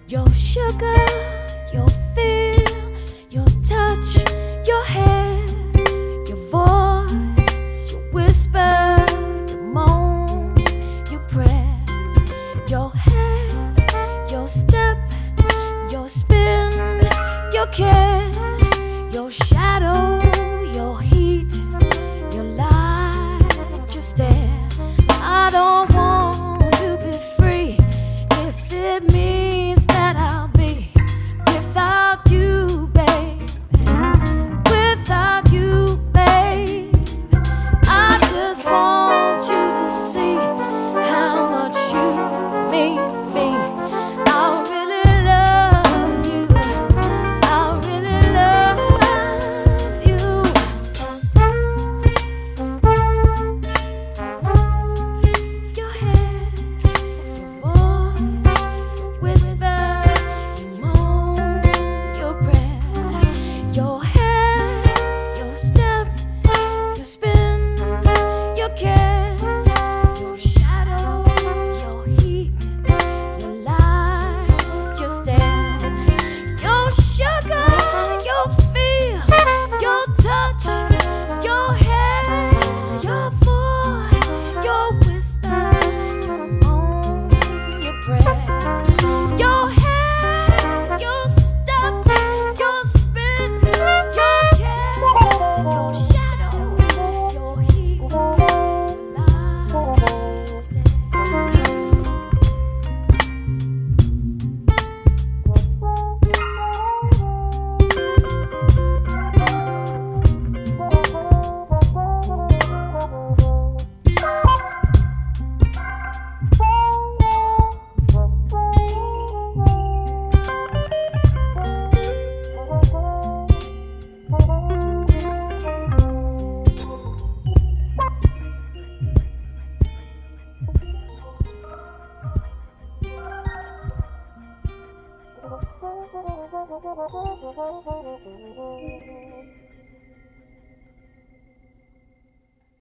Your sugar, your feel, your touch, your hair, your voice, your whisper, your moan, your prayer, your hair, your step, your spin, your care, your shadow, your heat, your light, your stare. I don't want to be free if it means that I'll be without you, babe. Without you, babe. I just want you to see how much you mean me. I really love you. I really love you. Your hair, your voice, whisper, your moan, your breath, your hair, your step, your spin, your care, your shadow, your heat, your light, your stare, your sugar, your feel, your touch, your hair, your voice, your whisper, your moan, your prayer, your hair, your step, your spin, your care, your shadow, your heat, your light, your stare. Thank you.